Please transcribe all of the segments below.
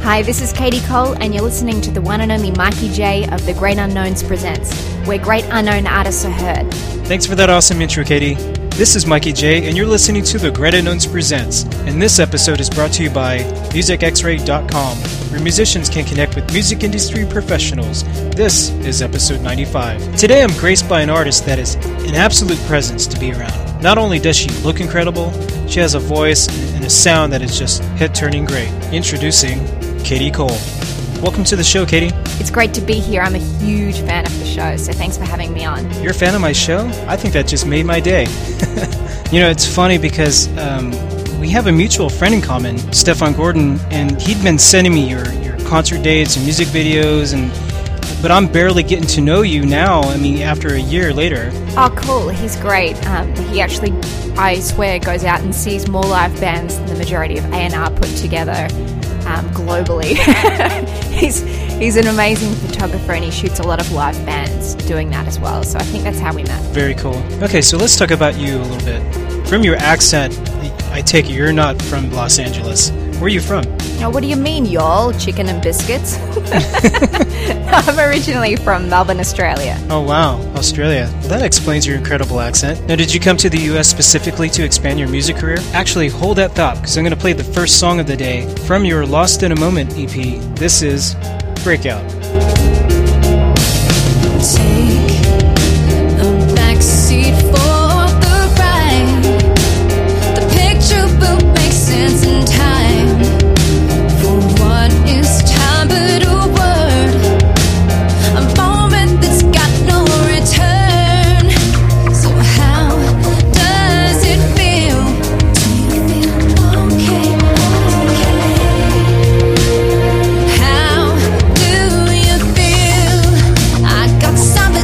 Hi, this is Katie Cole, and you're listening to the one and only Mikey J of The Great Unknowns Presents, where great unknown artists are heard. Thanks for that awesome intro, Katie. This is Mikey J, and you're listening to The Great Unknowns Presents, and this episode is brought to you by MusicXray.com, where musicians can connect with music industry professionals. This is episode 95. Today I'm graced by an artist that is an absolute presence to be around. Not only does she look incredible, she has a voice and a sound that is just head-turning great. Introducing Katie Cole. Welcome to the show, Katie. It's great to be here. I'm a huge fan of the show, so thanks for having me on. You're a fan of my show? I think that just made my day. You know, it's funny because we have a mutual friend in common, Stefan Gordon, and he'd been sending me your concert dates and music videos, but I'm barely getting to know you now, after a year later. Oh, cool. He's great. He actually, I swear, goes out and sees more live bands than the majority of A&R put together globally. He's an amazing photographer, and he shoots a lot of live bands doing that as well, so I think that's how we met. Very cool. Okay, so let's talk about you a little bit. From your accent, I take it you're not from Los Angeles. Where are you from? Now, what do you mean, y'all? Chicken and biscuits? I'm originally from Melbourne, Australia. Oh, wow. Australia. Well, that explains your incredible accent. Now, did you come to the U.S. specifically to expand your music career? Actually, hold that thought, because I'm going to play the first song of the day from your Lost in a Moment EP. This is Breakout. Take a backseat for the ride. The picture will make sense in time. For what is time but a word? A moment that's got no return. So how does it feel? Do you feel okay? How do you feel? I got something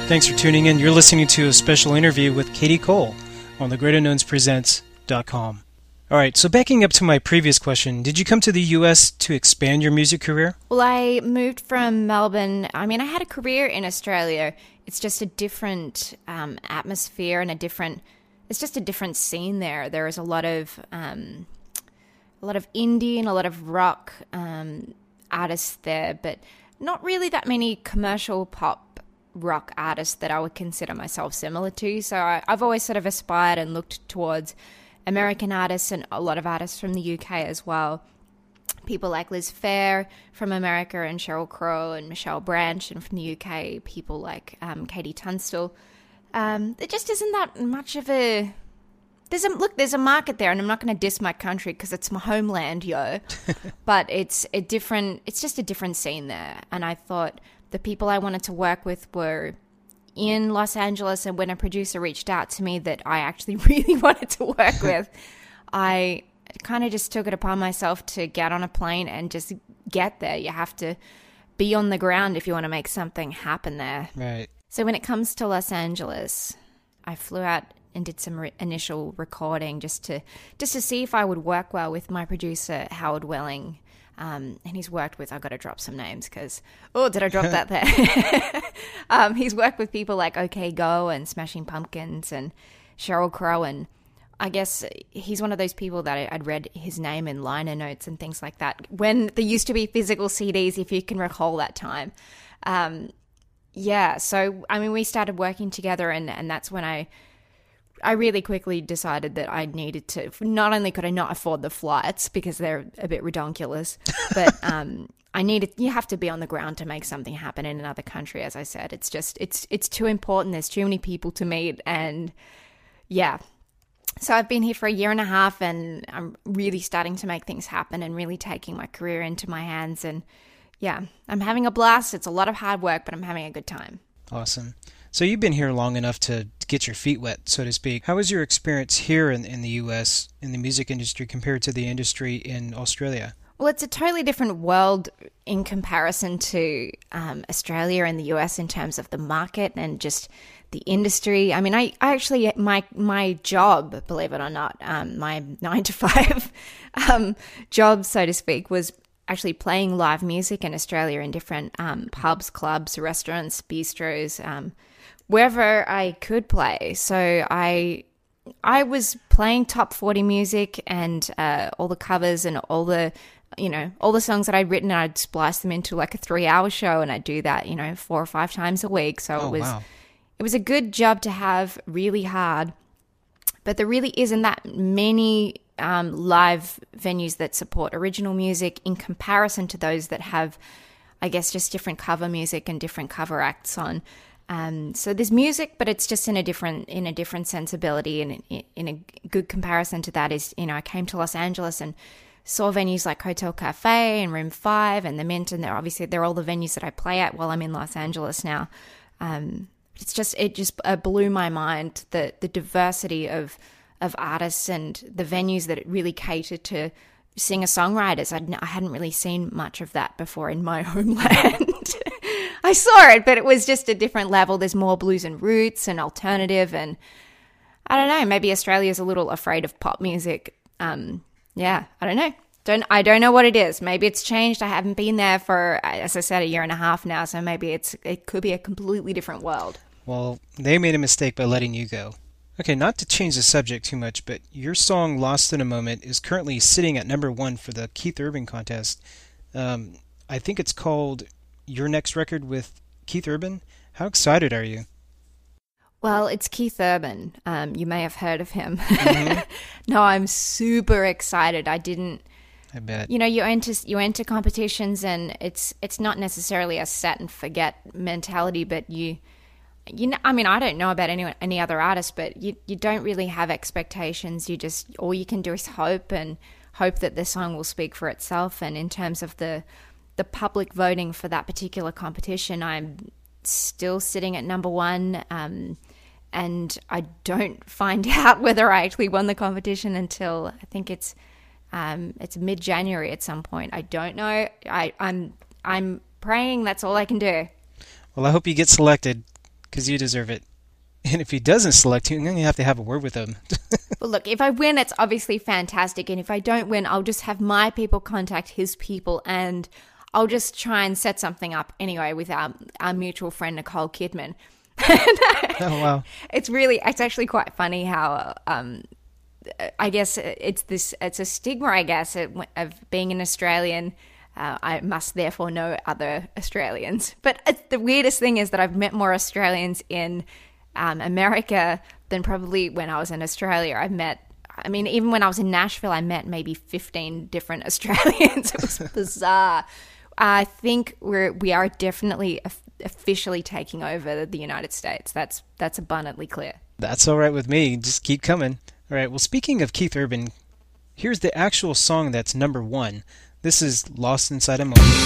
Thanks for tuning in. You're listening to a special interview with Katie Cole on the GreatUnknownsPresents.com. All right, so backing up to my previous question, did you come to the U.S. to expand your music career? Well, I moved from Melbourne. I mean, I had a career in Australia. It's just a different atmosphere and it's just a different scene there. There is a lot of indie and a lot of rock artists there, but not really that many commercial pop rock artists that I would consider myself similar to. So I've always sort of aspired and looked towards American artists and a lot of artists from the UK as well. People like Liz Phair from America and Sheryl Crow and Michelle Branch, and from the UK, people like Katie Tunstall. There just isn't that much of a... There's a market there, and I'm not going to diss my country because it's my homeland, yo. But it's just a different scene there. And I thought the people I wanted to work with were in Los Angeles, and when a producer reached out to me that I actually really wanted to work with, I kind of just took it upon myself to get on a plane and just get there. You have to be on the ground if you want to make something happen there. Right. So when it comes to Los Angeles, I flew out and did some initial recording just to see if I would work well with my producer, Howard Welling. And he's worked with, I've got to drop some names because, did I drop that there? He's worked with people like OK Go and Smashing Pumpkins and Sheryl Crow, and I guess he's one of those people that I'd read his name in liner notes and things like that when there used to be physical CDs, if you can recall that time. So, I mean, we started working together, and that's when I really quickly decided that I needed to, not only could I not afford the flights because they're a bit redonkulous, but you have to be on the ground to make something happen in another country. As I said, it's too important. There's too many people to meet. And yeah, so I've been here for a year and a half, and I'm really starting to make things happen and really taking my career into my hands. And yeah, I'm having a blast. It's a lot of hard work, but I'm having a good time. Awesome. So you've been here long enough to get your feet wet, so to speak. How was your experience here in the U.S. in the music industry compared to the industry in Australia? Well, it's a totally different world in comparison to Australia and the US in terms of the market and just the industry. I mean, I actually, my job, believe it or not, my 9-to-5 job, so to speak, was actually playing live music in Australia in different pubs, clubs, restaurants, bistros, wherever I could play. So I was playing top 40 music and all the covers and all the songs that I'd written, and I'd splice them into like a 3-hour show, and I'd do that, 4 or 5 times a week. So it was a good job to have, really hard. But there really isn't that many live venues that support original music in comparison to those that have, I guess, just different cover music and different cover acts on. So there's music, but it's just in a different sensibility, and in a good comparison to that is, I came to Los Angeles and saw venues like Hotel Cafe and Room 5 and the Mint, and they're all the venues that I play at while I'm in Los Angeles now. It just blew my mind, the diversity of artists and the venues that it really cater to singer-songwriters. I hadn't really seen much of that before in my homeland. I saw it, but it was just a different level. There's more blues and roots and alternative, and I don't know, maybe Australia's a little afraid of pop music. Yeah, I don't know. I don't know what it is. Maybe it's changed. I haven't been there for, as I said, a year and a half now, so maybe it could be a completely different world. Well, they made a mistake by letting you go. Okay, not to change the subject too much, but your song Lost in a Moment is currently sitting at number 1 for the Keith Urban contest. I think it's called Your Next Record with Keith Urban. How excited are you? Well, it's Keith Urban. You may have heard of him. Mm-hmm. No, I'm super excited. I bet. You enter competitions, and it's not necessarily a set and forget mentality, but I mean, I don't know about any other artist, but you don't really have expectations. All you can do is hope that the song will speak for itself. And in terms of the public voting for that particular competition, I'm still sitting at number 1. And I don't find out whether I actually won the competition until I think it's mid-January at some point. I don't know. I'm praying. That's all I can do. Well, I hope you get selected, because you deserve it. And if he doesn't select you, then you have to have a word with him. Well, look, if I win, it's obviously fantastic. And if I don't win, I'll just have my people contact his people, and I'll just try and set something up anyway with our mutual friend, Nicole Kidman. Oh, wow. It's actually quite funny how, I guess it's a stigma, I guess, of being an Australian. I must therefore know other Australians. But the weirdest thing is that I've met more Australians in America than probably when I was in Australia. Even when I was in Nashville, I met maybe 15 different Australians. It was bizarre. I think we are definitely officially taking over the United States. That's abundantly clear. That's all right with me. Just keep coming. All right. Well, speaking of Keith Urban, here's the actual song that's #1. This is Lost Inside a Moment.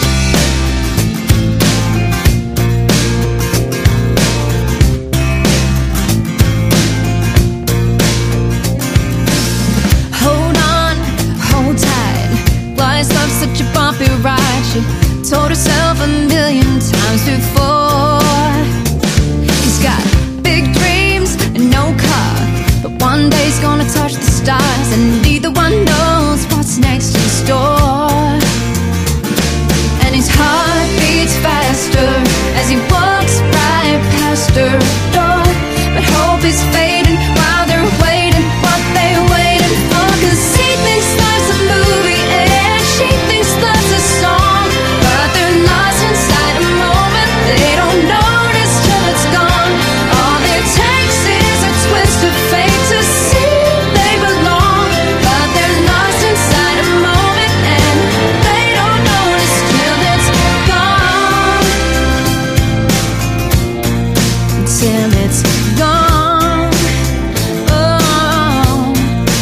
Why's love such a bumpy ride? She told herself a million times before. He's got big dreams and no car, but one day he's gonna touch the stars, and neither one knows what's next in store. And his heart beats faster as he walks right past her door, but hope is fading while they're waiting. What they waiting for? 'Cause he thinks life's a movie and she thinks love's a song, but they're lost inside a moment. They don't notice till it's gone. All it takes is a twist of fate to see they belong, but they're lost inside a moment and they don't notice till it's gone. Till it's gone. Oh.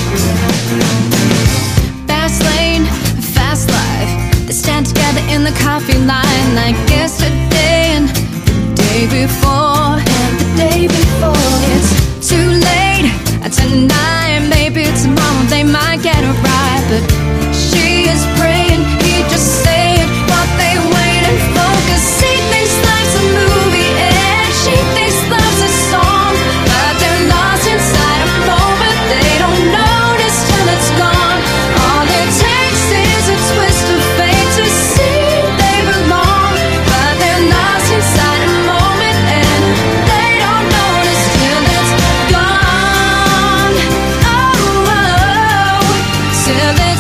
Fast lane, fast life. They stand together in the coffee line like yesterday and the day before and the day before. It's too late tonight, maybe tomorrow they might get it right, but she is praying, he just saying what they waiting for. 'Cause he thinks life's a movie and she thinks love's a song, but they're lost inside a moment. They don't notice till it's gone. All it takes is a twist of fate to see they belong, but they're lost inside a moment and they don't notice till it's gone. Oh, oh, till it's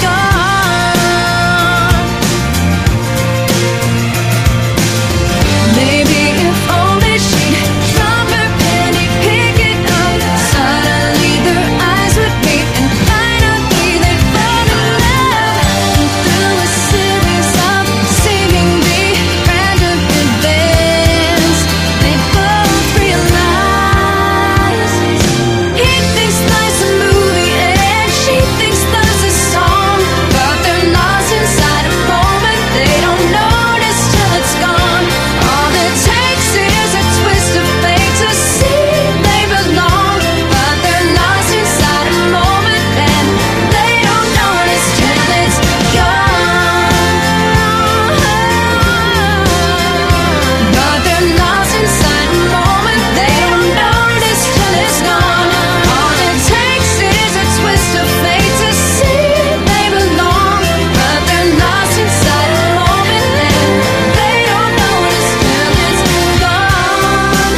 gone. Maybe if only she'd drop her penny, pick it up. Suddenly their eyes would meet and finally they'd fall in love. And through a series of seemingly random events, they both realize he thinks life's a movie and she thinks love's a song, but they're lost inside a moment. They don't notice till it's gone. All it takes is a twist of fate to see they belong, but they're lost inside a moment and they don't notice till it's gone. But they're lost inside a moment. They don't notice till it's gone. All it takes is a twist of fate to see they belong, but they're lost inside a moment and they don't notice till it's gone.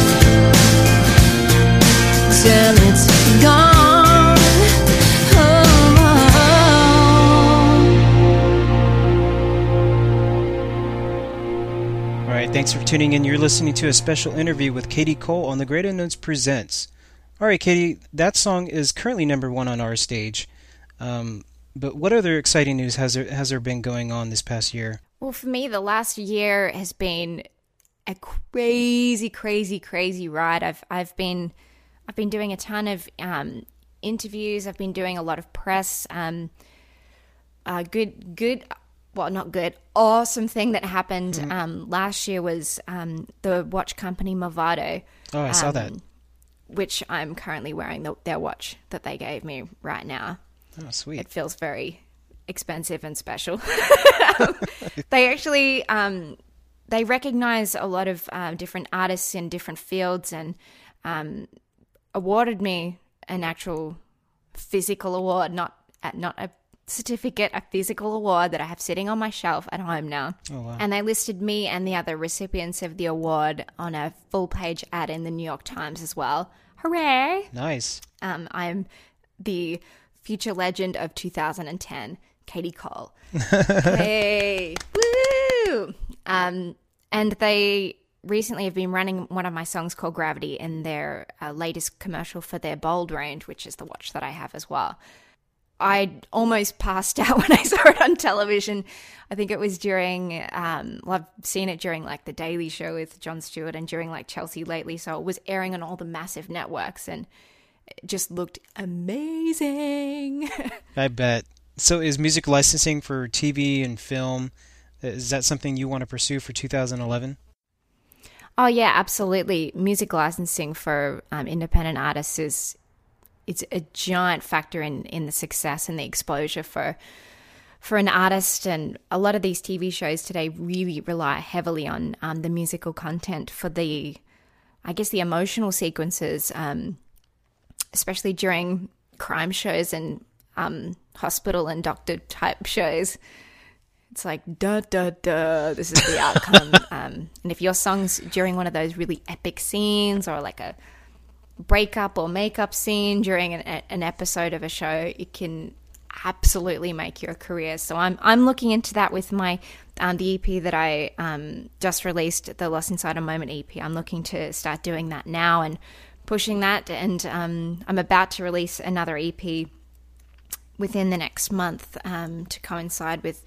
Till it's gone. Oh. All right, thanks for tuning in. You're listening to a special interview with Katie Cole on The Great Unknowns Presents. All right, Katie, that song is currently #1 on our stage. But what other exciting news has there been going on this past year? Well, for me, the last year has been a crazy, crazy, crazy ride. I've been doing a ton of interviews. I've been doing a lot of press. Awesome thing that happened last year was the watch company Movado. Oh, I saw that. Which I'm currently wearing their watch that they gave me right now. Oh, sweet. It feels very expensive and special. They actually they recognize a lot of different artists in different fields, and awarded me an actual physical award, not a certificate, a physical award that I have sitting on my shelf at home now. Oh, wow. And they listed me and the other recipients of the award on a full-page ad in the New York Times as well. Hooray! Nice. I'm the future legend of 2010, Katie Cole. Hey! Woo! And they recently have been running one of my songs called Gravity in their latest commercial for their Bold range, which is the watch that I have as well. I almost passed out when I saw it on television. I think it was during, I've seen it during like The Daily Show with Jon Stewart and during like Chelsea Lately. So it was airing on all the massive networks and it just looked amazing. I bet. So is music licensing for TV and film, is that something you want to pursue for 2011? Oh yeah, absolutely. Music licensing for independent artists it's a giant factor in the success and the exposure for an artist. And a lot of these TV shows today really rely heavily on the musical content for the emotional sequences, especially during crime shows and hospital and doctor type shows. It's like, da, da, da, this is the outcome. And if your song's during one of those really epic scenes or like a breakup or makeup scene during an episode of a show, it can absolutely make your career. So I'm looking into that with my the EP that I just released, the Lost Inside a Moment EP. I'm looking to start doing that now and pushing that, and I'm about to release another EP within the next month to coincide with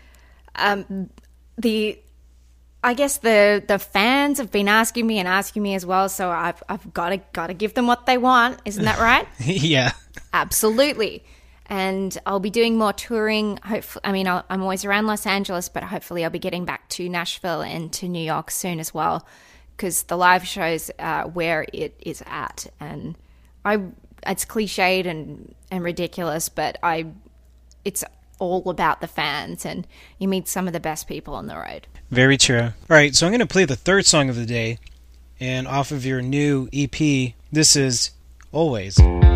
the fans have been asking me as well, so I've got to give them what they want. Isn't that right? Yeah, absolutely. And I'll be doing more touring. Hopefully, I'm always around Los Angeles, but hopefully I'll be getting back to Nashville and to New York soon as well, because the live shows where it is at, and it's cliched and ridiculous, but it's all about the fans, and you meet some of the best people on the road. Very true. All right, so I'm going to play the third song of the day, and off of your new EP, this is Always.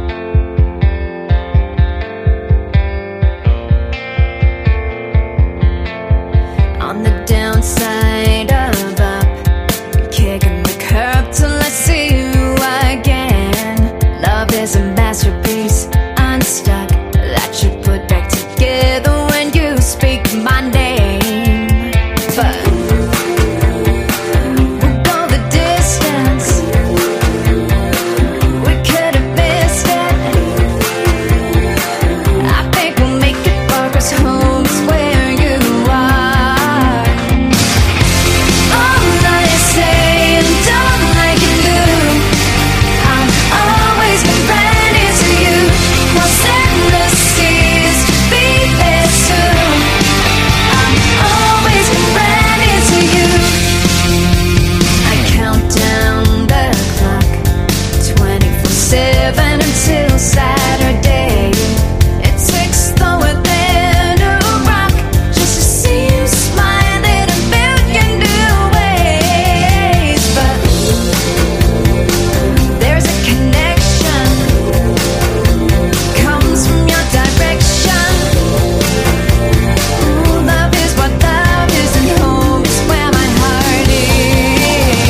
On the downside of up, kicking the curb till I see you again. Love is a masterpiece, unstuck, that you put back together when you speak my name. But we'll go the distance, we could have missed it. I think we'll make it work, 'cause home's where you are. All I say and don't like you do, I'm always been ready to you. We'll send the seas to be there soon. I'm always been ready to you. I count down the clock, 24/7 until Saturday. It takes the within a rock just to see you smile in a million new ways. But there's a connection, comes from your direction. Ooh, love is what love is, and home is where my heart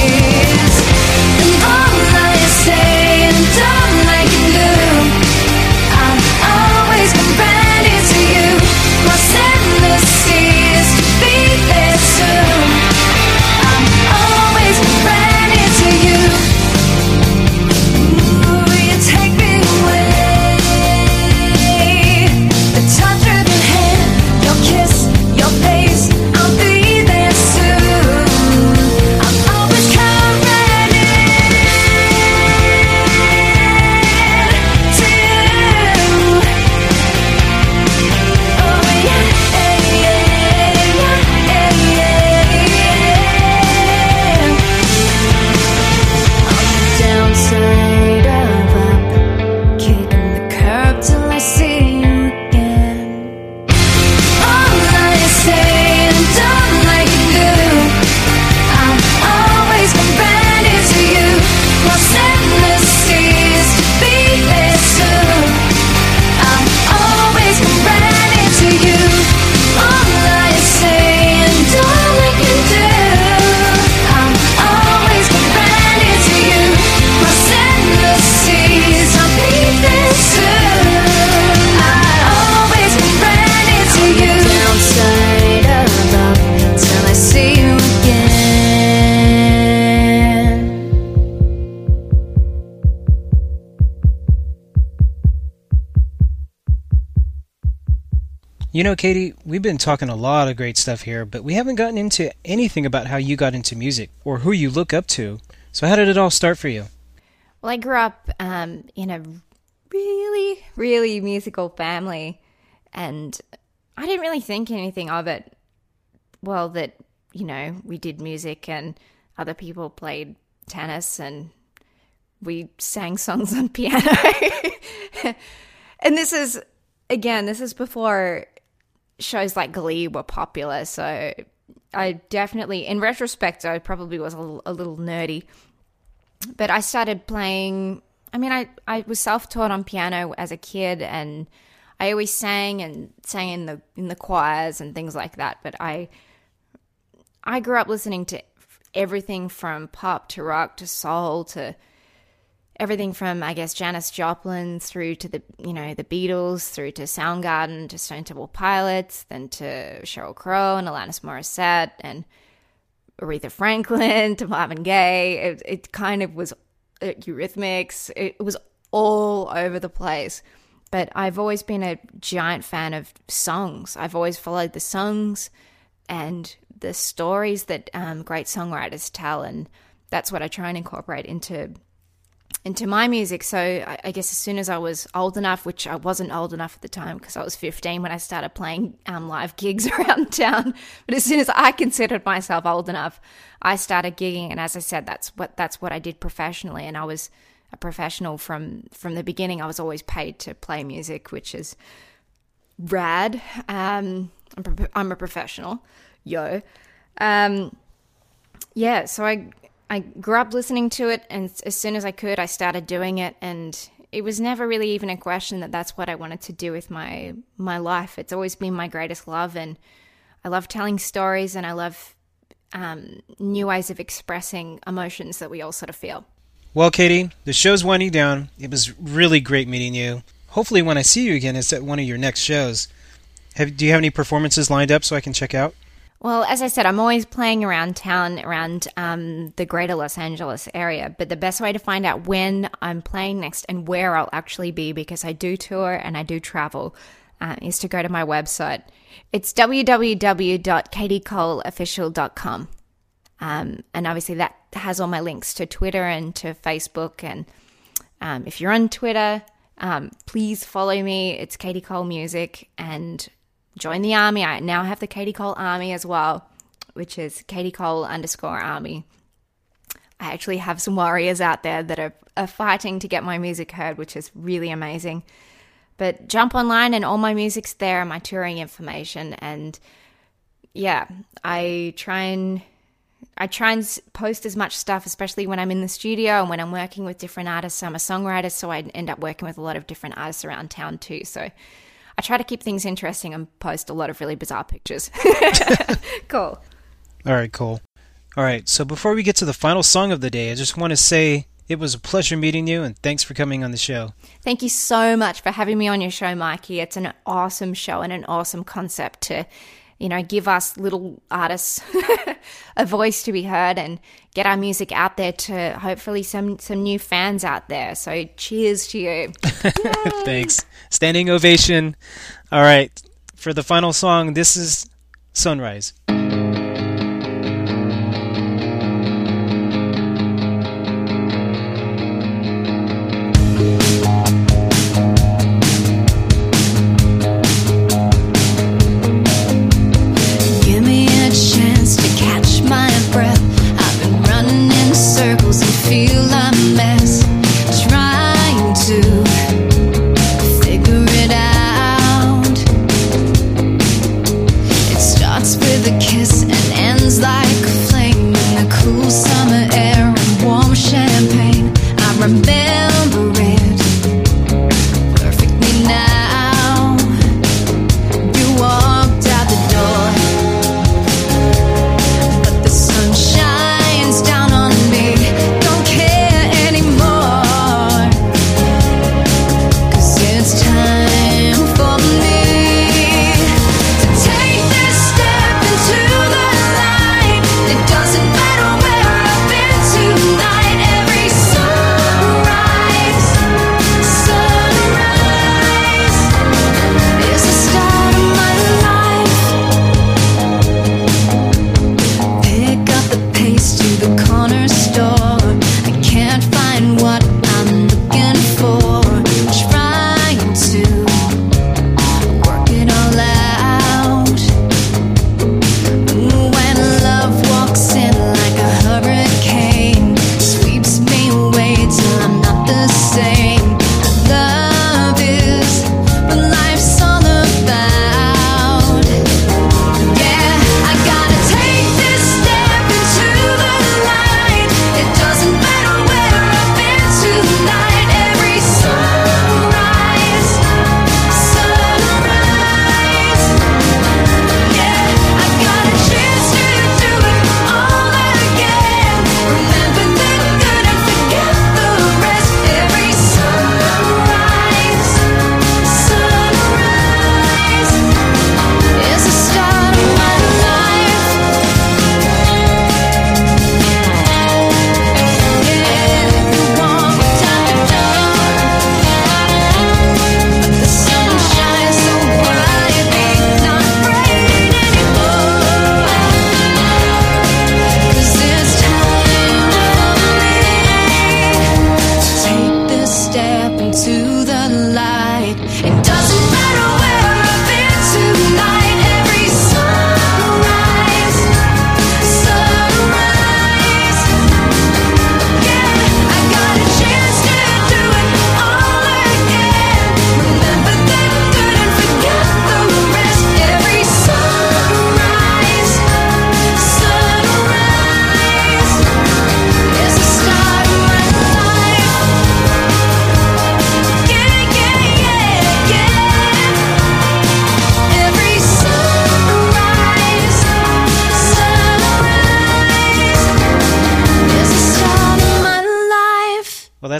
is. And all I say and don't like you do, You know, Katie, we've been talking a lot of great stuff here, but we haven't gotten into anything about how you got into music or who you look up to. So how did it all start for you? Well, I grew up in a really, really musical family, and I didn't really think anything of it. Well, that, you know, we did music and other people played tennis and we sang songs on piano. And this is before shows like Glee were popular. So I definitely, in retrospect, I probably was a little nerdy. But I started playing, I was self-taught on piano as a kid, and I always sang in the choirs and things like that. But I grew up listening to everything from pop to rock to soul to everything from, I guess, Janis Joplin through to the Beatles, through to Soundgarden, to Stone Temple Pilots, then to Sheryl Crow and Alanis Morissette and Aretha Franklin to Marvin Gaye. It kind of was Eurythmics. It was all over the place. But I've always been a giant fan of songs. I've always followed the songs and the stories that great songwriters tell, and that's what I try and incorporate into my music. So I guess as soon as I was old enough, which I wasn't old enough at the time because I was 15 when I started playing live gigs around town, but as soon as I considered myself old enough, I started gigging, and as I said, that's what I did professionally, and I was a professional from the beginning. I was always paid to play music, which is rad. I'm a professional. Yo. Yeah, so I grew up listening to it, and as soon as I could, I started doing it, and it was never really even a question that that's what I wanted to do with my life. It's always been my greatest love, and I love telling stories, and I love new ways of expressing emotions that we all sort of feel. Well, Katie, the show's winding down. It was really great meeting you. Hopefully when I see you again, it's at one of your next shows. Do you have any performances lined up so I can check out? Well, as I said, I'm always playing around town, around the greater Los Angeles area. But the best way to find out when I'm playing next and where I'll actually be, because I do tour and I do travel, is to go to my website. It's www.katiecoleofficial.com. And obviously that has all my links to Twitter and to Facebook. And if you're on Twitter, please follow me. It's Katie Cole Music, and join the army. I now have the Katie Cole Army as well, which is Katie Cole_Army. I actually have some warriors out there that are fighting to get my music heard, which is really amazing. But jump online and all my music's there and my touring information. And yeah, I try and post as much stuff, especially when I'm in the studio and when I'm working with different artists. I'm a songwriter, so I end up working with a lot of different artists around town too. So I try to keep things interesting and post a lot of really bizarre pictures. Cool. All right, cool. All right, so before we get to the final song of the day, I just want to say it was a pleasure meeting you, and thanks for coming on the show. Thank you so much for having me on your show, Mikey. It's an awesome show and an awesome concept to, give us little artists a voice to be heard and get our music out there to hopefully some new fans out there. So cheers to you. Thanks. Standing ovation. All right. For the final song, this is Sunrise. Doesn't matter where I've been tonight. Every sunrise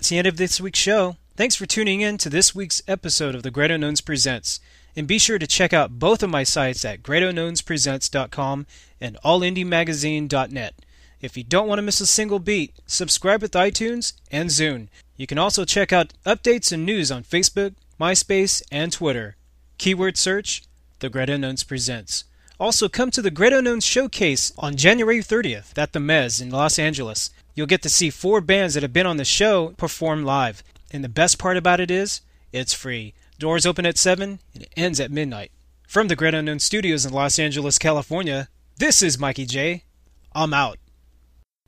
that's the end of this week's show. Thanks for tuning in to this week's episode of The Great Unknowns Presents. And be sure to check out both of my sites at greatunknownspresents.com and allindiemagazine.net. If you don't want to miss a single beat, subscribe with iTunes and Zune. You can also check out updates and news on Facebook, MySpace, and Twitter. Keyword search, The Great Unknowns Presents. Also, come to the Great Unknowns Showcase on January 30th at the Mez in Los Angeles. You'll get to see 4 bands that have been on the show perform live. And the best part about it is, it's free. Doors open at 7 and it ends at midnight. From the Great Unknown Studios in Los Angeles, California, this is Mikey J. I'm out.